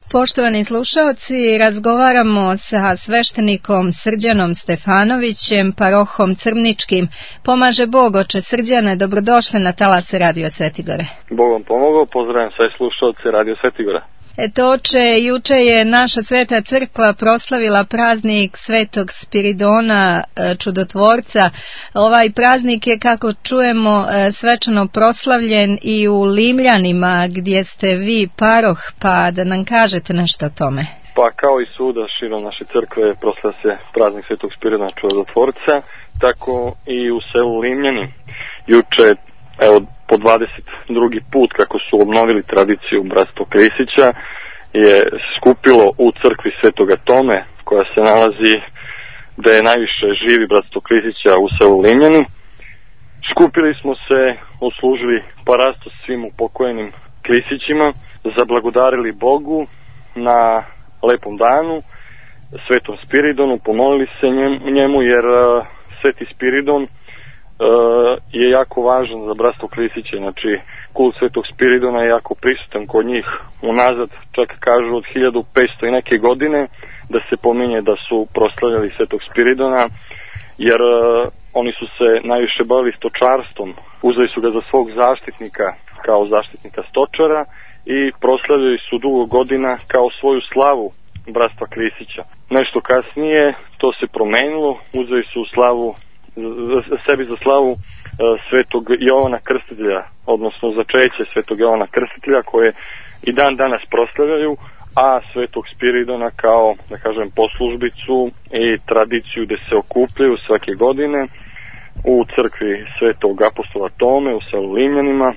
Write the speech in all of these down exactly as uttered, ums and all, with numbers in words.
Poštovani slušaoci, razgovaramo sa sveštenikom Srđanom Stefanovićem, parohom Crmničkim. Pomaže Bog, oče Srđane, dobrodošli na talase Radio Svetigore. Bog vam pomogao, pozdravljam sve slušaoce Radio Svetigora. Eto, oče, juče je naša Sveta Crkva proslavila praznik Svetog Spiridona Čudotvorca. Ovaj praznik je, kako čujemo, svečano proslavljen i u Limljanima, gdje ste vi paroh, pa da nam kažete nešto o tome. Pa kao i svuda širom naše crkve proslavlja se praznik Svetog Spiridona Čudotvorca, tako i u selu Limljani. Juče, evo, po dvadeset drugi put kako su obnovili tradiciju Bratstva Krisića, je skupilo u crkvi Svetoga Tome, koja se nalazi da je najviše živi Bratstvo Krisića u selu Limljani. Skupili smo se, uslužili parasto svim upokojenim Krisićima, zablagodarili Bogu na lepom danu, Svetom Spiridonu, pomolili se njemu, jer Sveti Spiridon Uh, je jako važan za Bratstvo Krisića. Znači, kult Svetog Spiridona je jako prisutan kod njih unazad, čak kažu od hiljadu petsto i neke godine, da se pominje da su proslavljali Svetog Spiridona, jer uh, oni su se najviše bavili stočarstvom, uzeli su ga za svog zaštitnika, kao zaštitnika stočara, i proslavljali su dugo godina kao svoju slavu Bratstva Krisića. Nešto kasnije to se promenilo, uzeli su slavu sebi za slavu uh, Svetog Jovana Krstitelja, odnosno začeće Svetog Jovana Krstitelja, koje i dan danas proslavljaju, a Svetog Spiridona kao, da kažem, poslužbicu i tradiciju da se okupljaju svake godine u crkvi Svetog apostola Tome u selu Limljanima,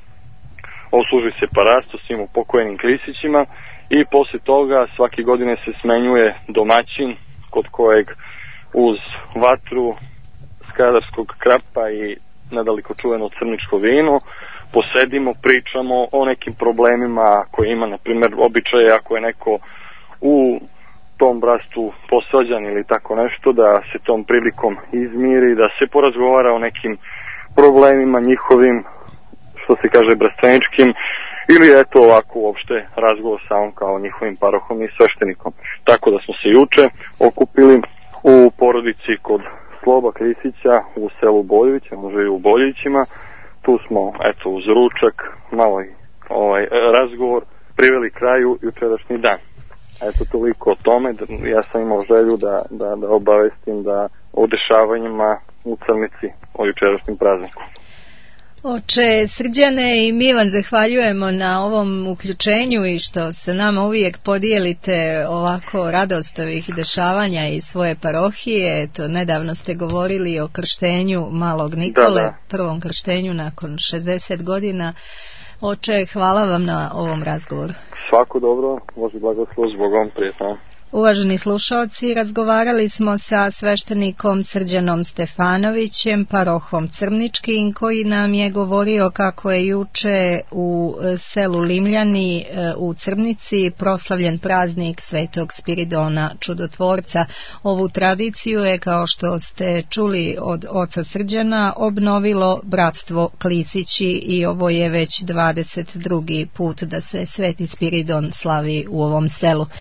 osluži se parasto svim upokojenim Krisićima i poslije toga svake godine se smenjuje domaćin kod kojeg uz vatru skadarskog krapa i nedaliko čuveno crničko vino posedimo, pričamo o nekim problemima koje ima, na primjer, običaje ako je neko u tom bratstvu posvađan ili tako nešto, da se tom prilikom izmiri, da se porazgovara o nekim problemima njihovim, što se kaže, bratstveničkim, ili eto ovako uopšte razgovor sa on kao njihovim parohom i sveštenikom. Tako da smo se juče okupili u porodici kod Sloba Krisića u selu Boljević, on živi u Boljevićima. Tu smo, eto, uz ručak, malo ovaj, razgovor priveli kraju jučerašnji dan. Eto, toliko o tome. Ja sam imao želju da, da, da obavestim da o dešavanjima u Crnici o jučerašnjem prazniku. Oče Srđane, i mi vam zahvaljujemo na ovom uključenju i što se nama uvijek podijelite ovako radost ovih dešavanja iz svoje parohije. Eto, nedavno ste govorili o krštenju malog Nikole, da, da. prvom krštenju nakon šezdeset godina. Oče, hvala vam na ovom razgovoru. Svako dobro, Božji blagoslov, s Bogom, prijetno. Uvaženi slušaoci, razgovarali smo sa sveštenikom Srđanom Stefanovićem, parohom Crmničkim, koji nam je govorio kako je juče u selu Limljani u Crmnici proslavljen praznik Svetog Spiridona Čudotvorca. Ovu tradiciju je, kao što ste čuli od oca Srđana, obnovilo Bratstvo Klisići i ovo je već dvadeset drugi put da se Sveti Spiridon slavi u ovom selu.